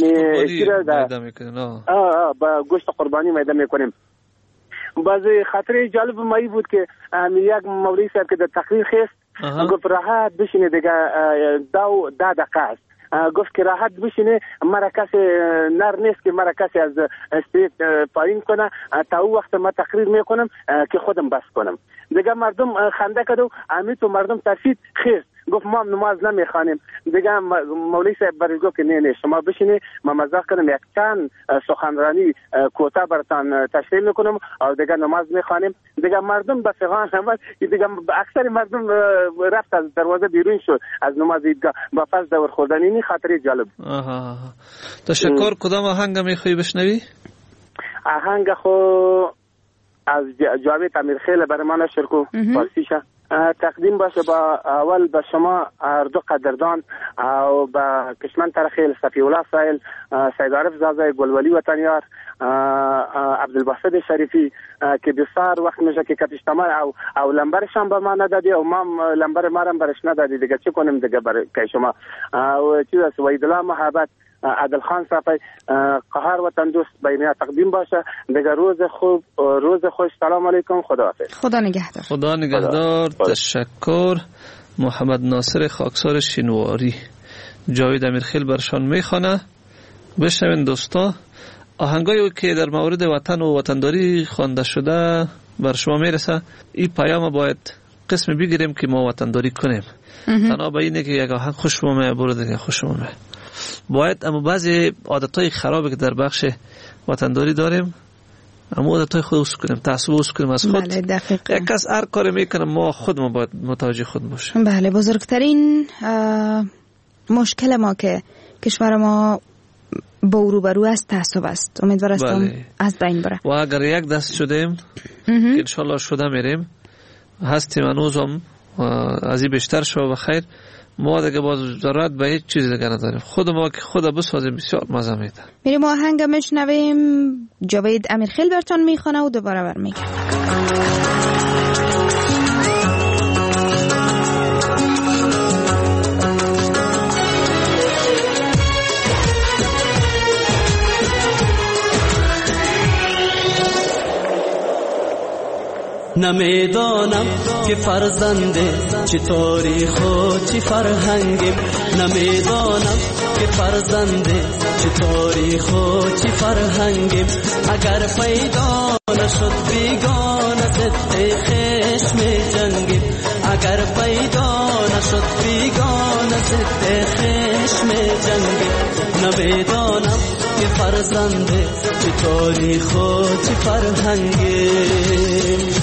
با گوشت قربانی میده میکنیم. باز خاطر جالب مایی بود که یک مولوی صاحب که در تقریر خیست گفت راحت بشینه دیگه 10 دقیقه است. گفت که راحت بشینه، مرا کسی نر نیست که مرا کسی از استریت پایین کنه تا او وقت ما تقریر میکنم که خودم بس کنم. دیگه مردم خنده کرد و امی تو مردم ترسید خیست، گفت ما نماز نمیخوانیم. دیگه مولوی صاحب برای گفت که نه شما بشینی، ما مزاق کنم یک چند سخنرانی کوتاه براتان تشریح میکنم و دیگه نماز میخوانیم. دیگه مردم به فقان هم دیگه اکثر مردم رفت از دروازه بیرون شد از نماز عیدگاه با پس دور خوردن. این خاطری جالب. تشکر. کدام آهنگ میخوای بشنوی؟ آهنگ خو از جاوید امیرخیل برای من نشر کو فارسیشه تقدیم باشه با اول به شما هر دو قدردان و با کشمن ترخیل صفی الله سایل، سید عارف زازای گلولی وطنیار، عبدالباسط شریفی که بسیار وقت میشه که کتشتما او لمبرش هم به ما ندادی و ما لمبر ما هم برش ندادی. دیگه چه کنیم دیگه برای که شما و چیز است. وحیدالله محبت، عادل خان صافی، قهار وطن دوست بینیا تقدیم باشه. دیگه روز خوب، روز خوش. سلام علیکم. خداحافظ. خدا نگهدار. خدا نگهدار. تشکر. محمد ناصر خاکسار شینواری، جاوید امیرخیل برشان میخوانه. بشنوین دوستا آهنگایی که در مورد وطن و وطنداری خوانده شده بر شما میرسه. این پیام باید قسم بگیریم که ما وطنداری کنیم. تنها به اینه که یک آهنگ خوش اومد برو دیگه خوش اومد. باید اما بعضی عادتهای خرابی که در بخش وطنداری داریم اما عادتهای خود اوس کنیم، تعصب اوس کنیم از خود. بله دقیقاً. یک کس هر کاری میکنه ما خودمون باید متوجه خود باشیم. بله بزرگترین مشکل ما که کشور ما با روبرو است تعصب است. امیدوار هستم از بین بره. و اگر یک دست شدیم که انشالله شده میریم هستیم هنوزم از این بیشتر شو بخیر. ما دیگه باز ضرورت به هیچ چیز دیگه نداریم. خود ما که خود بسازیم بسیار مزه میده. میریم آهنگ میشنویم. جاوید امیرخیل براتون میخونه و دوباره برمیگردیم. نمیدانم که فرزنده چه تاریخ و چه فرهنگیم، نمیدانم که فرزنده چه تاریخ و چه فرهنگیم. اگر پیدا نشد بیگانه ضد خشم جنگیم، اگر پیدا نشد بیگانه ضد خشم جنگیم. نمیدانم که فرزنده چه تاریخ و چه فرهنگیم.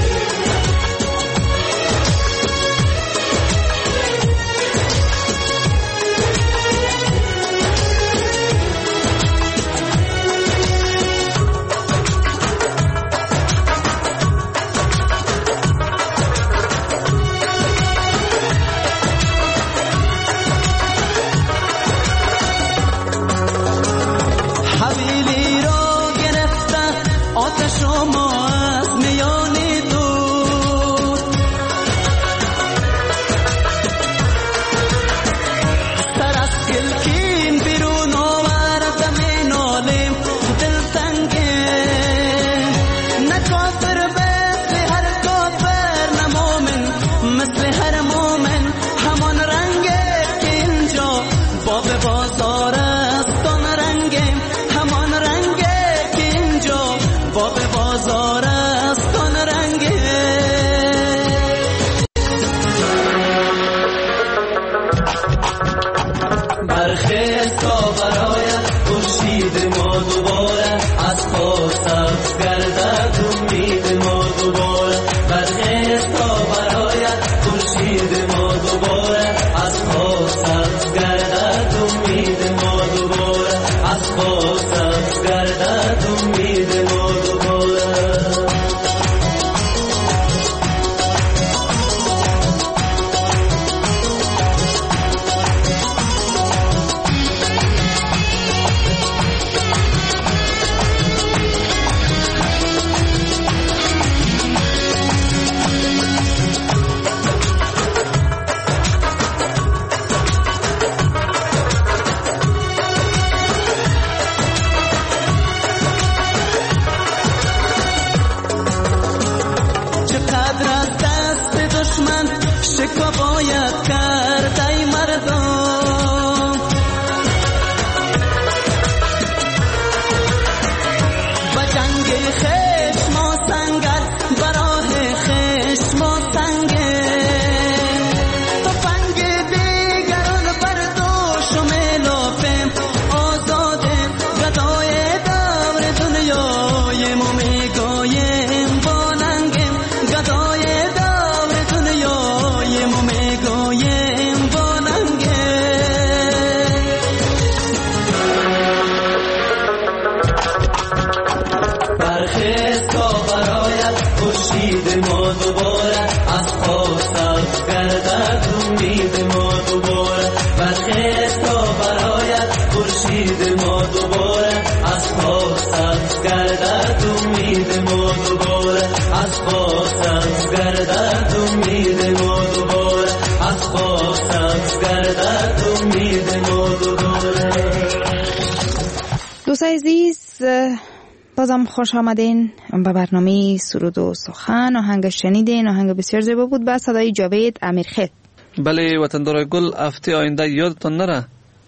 دوستای عزیز بازم خوش آمدین به برنامه سرود و سخن. آهنگ شنیدین، آهنگ بسیار زیبا بود با صدای جاوید امیرخیل. بله وطندارای گل، هفته آینده یادتان نره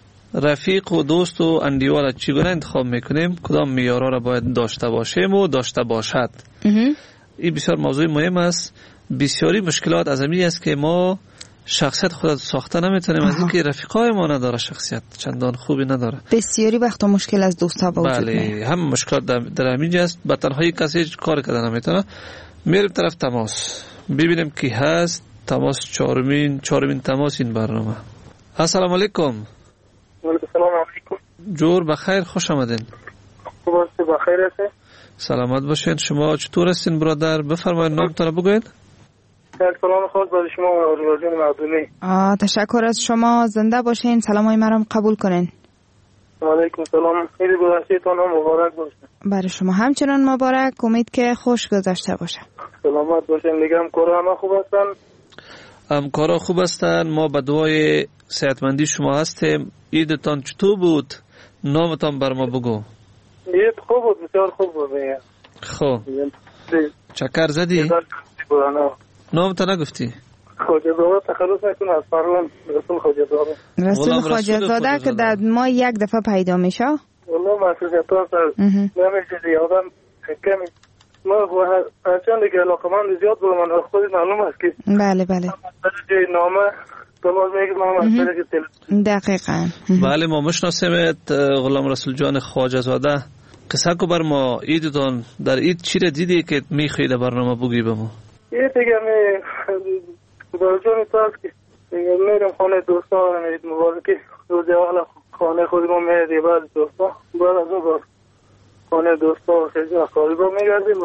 رفیق و دوست و اندیوال چگونه انتخاب میکنیم، کدام معیارها را باید داشته باشیم و داشته باشد. این بسیار موضوع مهم است بسیاری مشکلات از همین است که ما شخصیت خود ساخته نمیتونیم. از اینکه رفیقای ما نداره، شخصیت چندان خوبی نداره. بسیاری وقتا مشکل از دوستا با وجود میاد. بله، هم مشکلات در همین است. با تنهایی کسی کار کردن نمیتونه. میریم طرف تماس، ببینیم کی هست. تماس چهارمین تماس این برنامه. السلام علیکم. السلام علیکم. جور بخیر، خوش آمدین. خوب است، بخیر هستین؟ سلامت باشین. شما چطور هستین برادر؟ بفرمایید نامتون رو بگوید. سلام خاص برای شما و رادیو مردمی. تشکر از شما، زنده باشین. سلامای مرا قبول کنین. علیکم سلام. عید گذشته‌تان مبارک باشه. برای شما همچنان مبارک. امید که خوش گذشته باشه. سلامت باشین. میگم کارا همه خوب هستن؟ کارا خوب هستن. ما به دعای صحتمندی شما هستیم. عیدتان چطور بود؟ نامتان بر ما بگو. عید خوب بود، بسیار خوب بود. خب چکر زدی؟ نامتان نگفتی؟ خواجه‌زاده تخلص نکنه از فرمان. رسول خواجه‌زاده. رسول خواجه‌زاده که در ما یک دفعه پیدا میشه. والله مسئولیت هست. نمیشه دیگه آدم کمی. ما هرچند دیگه علاقمند زیاد بود، من خودت معلوم است که بله جای نامه تماس میگم دقیقاً. بله ما میشناسیمت غلام رسول جان خواجه‌زاده. قصه کو بر ما عیدتان در عید چی را دیدی که میخوای در برنامه بگی به ما؟ عید دیگه در جان تاست که میرم خانه دوستان. عید مبارکی روز اول خانه خودمون میریم، بعد دوستان بعد از اون خانه دوستا خیلی قریبا میگردیم.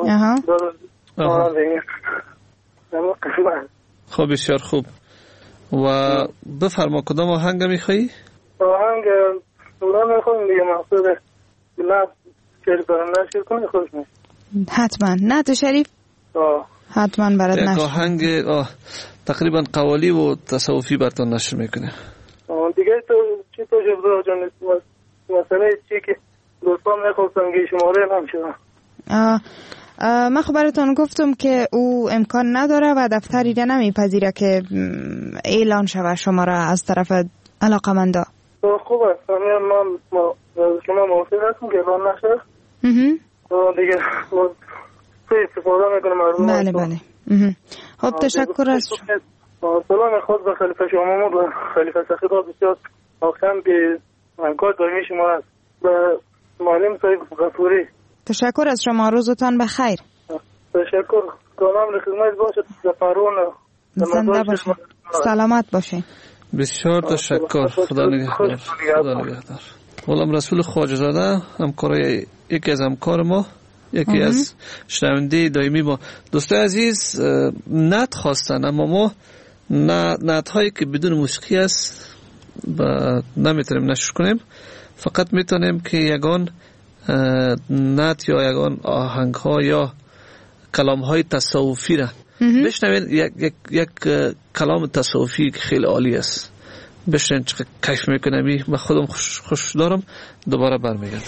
خب بسیار خوب. و بفرما کدام آهنگ میخوایی؟ آهنگ اونا میخواییم دیگه، مقصود نه شریف برام نشیر کنی خوش میشه. حتما. نه تو شریف حتما برات نشر. یک آهنگ تقریبا قوالی و تصوفی براتون نشر میکنه. دیگه تو چی تو جبرا جان مسئله چی که دوستان نخواستن که شماره نمیشه. من خبرتون گفتم که او امکان نداره و دفتری را نمیپذیره که اعلان شود شماره از طرف علاقمندا. خوب است. من شما موافق هستم که اعلان نشه؟ دیگه استفاده میکنم. بله. خب تشکر از شما. سلام خاص به خلیفه شما و خلیفه سخیدات بسیار آخرم که همکار دائمی شما هست. به معلم صاحب غفوری تشکر از شما. روزتان بخیر. تشکر. کامل خدمت باشد. زفرون زنده باشید. سلامت باشید. بسیار تشکر. خدا نگهدار. غلام رسول خواجه‌زاده همکارای یکی از همکار ما، یکی از شنونده دائمی ما. دوستای عزیز نت خواستن، اما ما نت هایی که بدون موسیقی است نمیتونیم نشر کنیم. فقط میتونیم که یگان نت یا یگان آهنگ ها یا کلام های تصوفی را بشنوین. یک کلام تصوفی که خیلی عالی است، بشنوین چقدر کیف میکنم. من خودم خوش دارم. دوباره برمیگردم.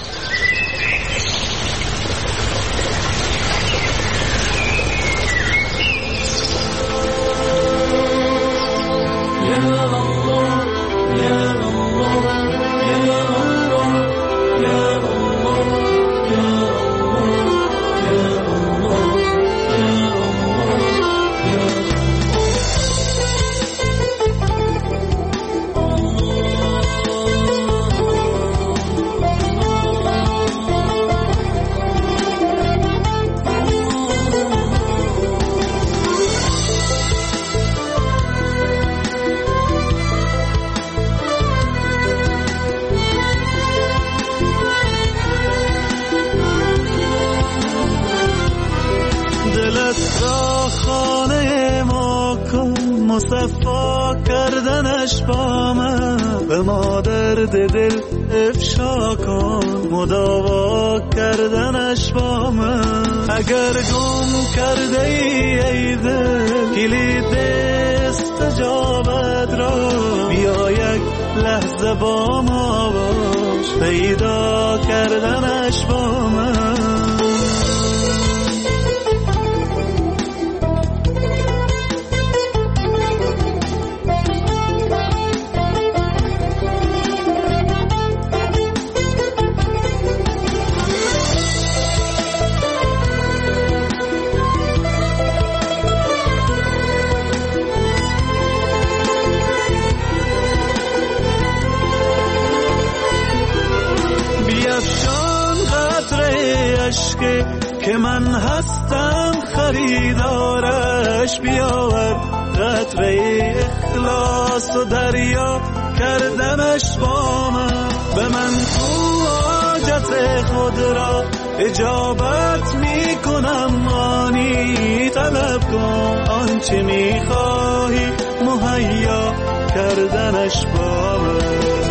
مصفا کردنش با من به ما درد دل افشا کن، مداوا کردنش با من. اگر گم کرده ای دل کلید استجابت را، بیا یک لحظه با ما باش پیدا کردنش با من. هستم خریدارش، بیاور قطره اخلاص و دریا کردنش با من. به من کو حاجت خود را اجابت می کنم، آنی طلب کن آنچه می خواهی مهیا کردنش با من.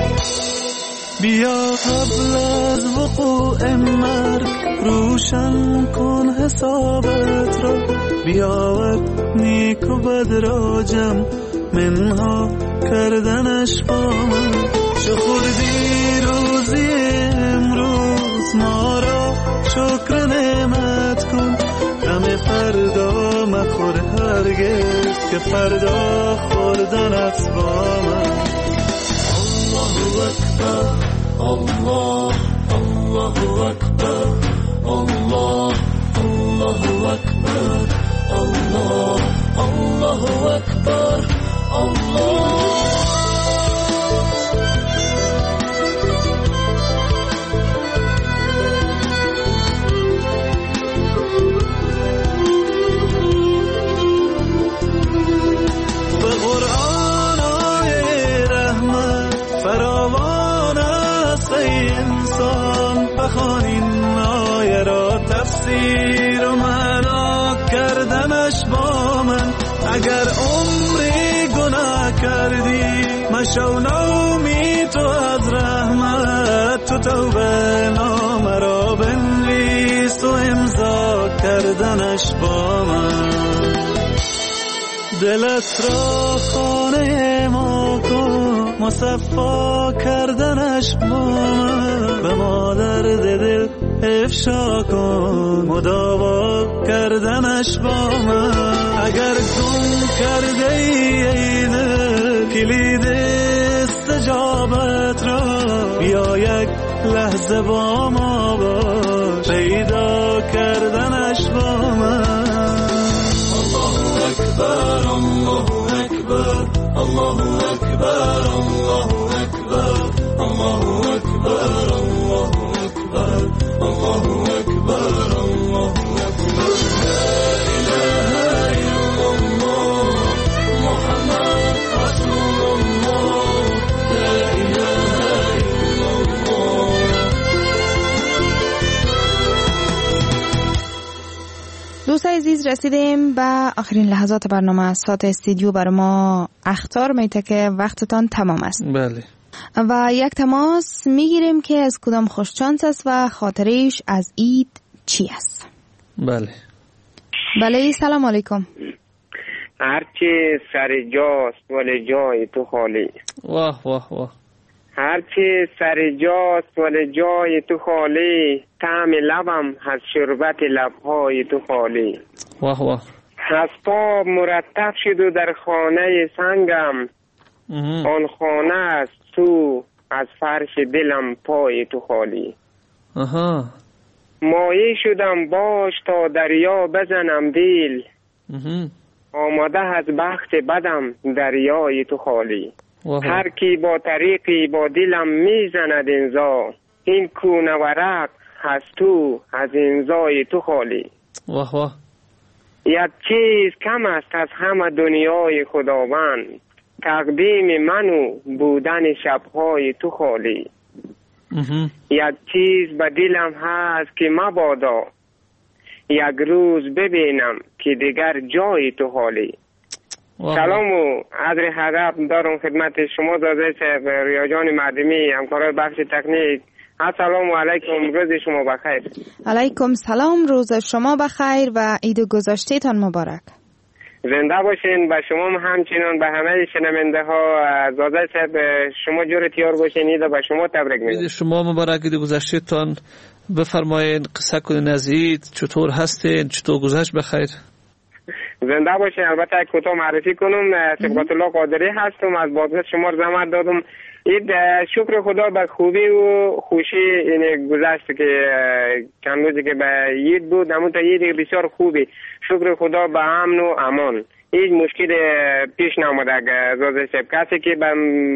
بیا قبل از وقوع مرگ روشن کن حسابت را، بیاور نیک و بد را جمع منها کردنش با من. چه خوردی روزی امروز ما را شکر نعمت کن، غم فردا مخور هرگز که فردا خوردنت با من. الله اکبر الله الله اکبر الله الله اکبر الله الله اکبر الله. بخوان این آیه را تفسیر و معنا کردنش با من. اگر عمری گناه کردی مشو نومی تو از رحمت، تو توبه نامه را بنویس و امضا کردنش با من. دلت را خانه ما کن مصفا کردنش با من، به ما درد دل افشا کن مداوا کردنش با من. اگر گم کرده ای دل کلید استجابت را، بیا یک لحظه با ما باش پیدا کردنش با من. الله اکبر الله اکبر الله اکبر الله اکبر الله اکبر الله اکبر الله اکبر الله اکبر. لا اله الا الله محمد رسول الله، لا اله الا الله. دوستان عزیز رسیدیم به آخرین لحظات برنامه. ساعت استودیو بر ما اخطار میته که وقتتان تمام است. بله. و یک تماس میگیریم که از کدام خوشچانس است و خاطرش از عید چی است. بله. بله سلام علیکم. هرچی سر جاست ولی جای تو خالی. واه واه واه. هرچی سر جاست ولی جای تو خالی، طعم لبم از شربت لبهای تو خالی. واه واه. اسباب مرتب شد و در خانه سنگم، آن خانه است تو از فرش دلم پای تو خالی. آها. مایه شدم باش تا دریا بزنم دیل، آماده از بخت بدم دریای تو خالی. هر کی با طریقی با دلم میزند انزا، این کونه ورق از تو از انزای تو خالی. واه واه. یک چیز کم است از همه دنیای خداوند، تقدیم منو بودن شبهای تو خالی. یک چیز به دلم هست که مبادا یک روز ببینم که دیگر جای تو خالی. سلام و عذر هدف دارم خدمت شما زاده صاحب، ریاجان مردمی، همکارای بخش تکنیک. السلام علیکم، روز شما بخیر. علیکم سلام، روز شما بخیر و عید گذشته تان مبارک. زنده باشین. به شما همچنان به همه شنونده ها زاده صاحب شما جور تیار باشین، عید به شما تبریک میگم. عید شما مبارک، عید گذشته تان. بفرمایین قصه کنین از عید، چطور هستین، چطور گذشت بخیر؟ زنده باشین. البته کوتاه معرفی کنم، سبقت الله قادری هستم، از بازگشت شما زحمت دادم. عید شکر خدا به خوبی و خوشی این گذشت که چند روزی که به عید بود، همون تا عید بسیار خوبی، شکر خدا به امن و امان. هیچ مشکل پیش نامده. زاده صاحب کسی که به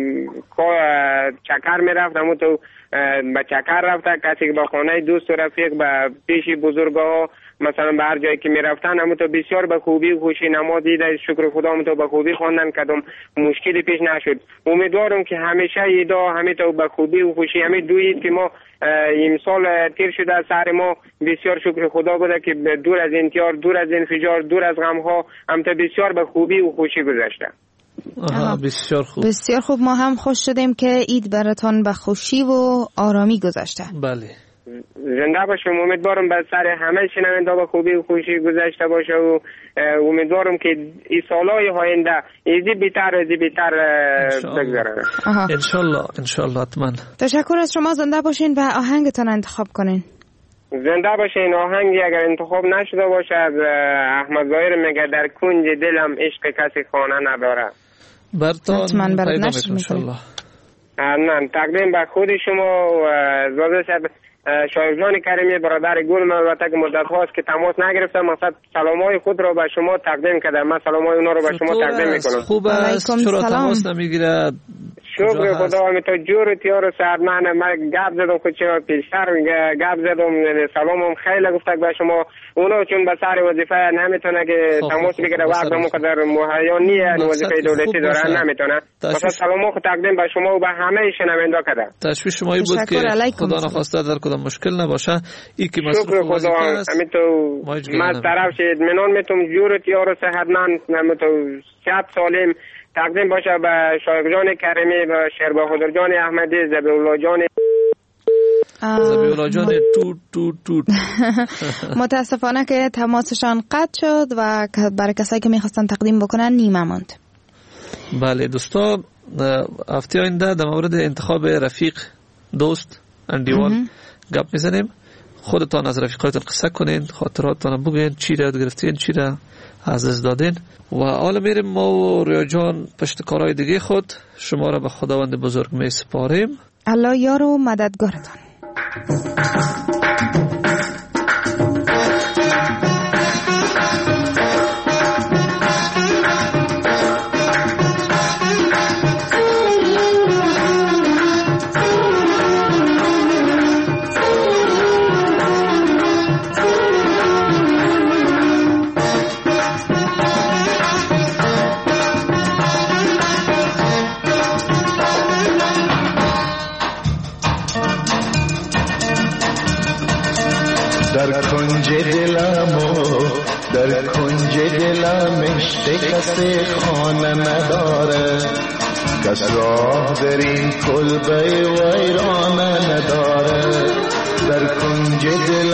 چکر میرفت همون تو به چکر رفته، کسی که به خانه دوست و رفیق به پیش بزرگا مثلا به هر جایی که میرفتن همون تو بسیار به خوبی و خوشی نماز دیده شکر خدا همون تو به خوبی خواندن کدام مشکلی پیش نشد. امیدوارم که همیشه ایدا همین تو به خوبی و خوشی همین دوید که ما امسال تیر شده سر ما بسیار شکر خدا بوده که دور از انتیار، دور از انفجار، دور از غم ها هم تا بسیار به خوبی و خوشی گذشته. بسیار خوب. بسیار خوب. ما هم خوش شدیم که عید براتان به خوشی و آرامی گذشته. بله. زنده باشم. امیدوارم بر سر همه شنونده به خوبی و خوشی گذشته باشه و امیدوارم که این سالهای آینده ایزی بیتر بگذره. انشالله حتما. تشکر از شما. زنده باشین و آهنگتان انتخاب کنین. زنده باشین. آهنگی اگر انتخاب نشده باشه از احمد ظاهر میگه در کنج دلم عشق کسی خانه نداره. برتان پیدا میکنم انشالله. من تقدیم به خود شما و زاده شایب جان کریمی برادر گل. من البته که مدت هاست که تماس نگرفتم، مقصد سلامای خود را به شما تقدیم کردم. من سلامای اونا رو به شما تقدیم میکنم. خوب است. چرا تماس نمیگیره؟ شکر خدا. تو جور تیار ساعت من گپ زدم خود چرا پیشتر گپ زدم سلامم خیلی گفتک به شما. اونا چون به سر وظیفه نمیتونه که تماس بگیره وقت مقدر مهیا نیه وظیفه دولتی داره نمیتونه. مثلا سلامو خود تقدیم به شما و به همه شنوندا کردم. تشویش شما بود که خدا نخواسته در کدام مشکل نباشه. ای که شکر خدا. همین تو من طرف شد منون میتونم جور تیار صحتمند تو صحت سالم تقدیم باشه به شایق جان کریمی و شیربهادر جان احمدی، ذبیحالله جان توت. متاسفانه که تماسشان قطع شد و برای کسایی که میخواستن تقدیم بکنن نیمه ماند. بله دوستا، هفته آینده در مورد انتخاب رفیق، دوست، اندیوال گپ میزنیم. خودتان از رفیقاتون قصه کنین، خاطراتتان بگین، چی را یاد گرفتین، چی را از دست دادین. و حالا میریم ما و ریا جان پشت کارهای دیگه خود. شما را به خداوند بزرگ می سپاریم. الله یار و مددگارتان. در کنج دلم عشق کسی خانه نداره، کس راه در این کلبه ویرانه نداره. در کنج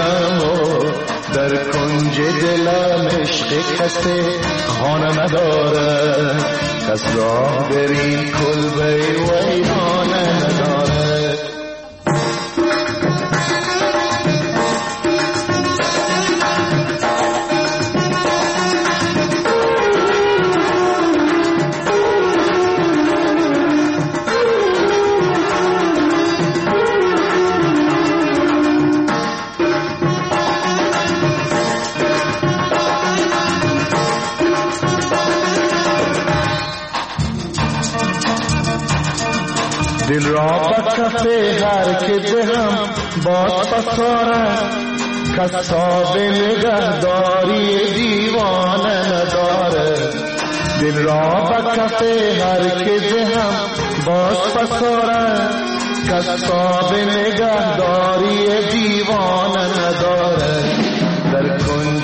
دلم عشق کسی خانه نداره، کس راه در این کلبه ویرانه نداره. دل را به کف هر که دهم باز پساره، کساب نگهداری دیوانه نداره. دل را به کف هر که دهم باز پساره، کساب نگهداری دیوانه نداره. در کنج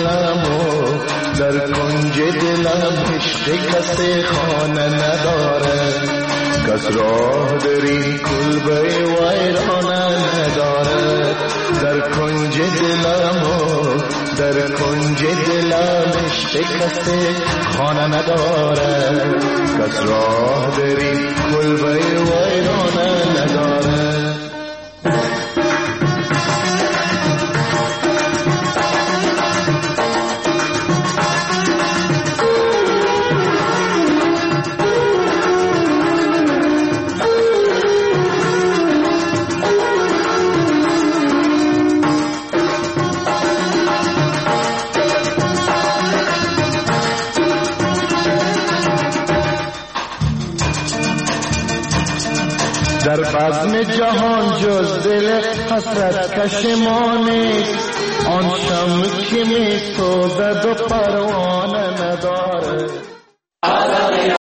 دلم عشق کسی خانه نداره، کس راه در این کلبه ویرانه نداره. در کنج دلم عشق کسی خانه نداره، کس راه در این کلبه ویرانه نداره. در بزم جهان جز دل حسرت کش ما نیست، آن شمع که می سوزد و پروانه نداره.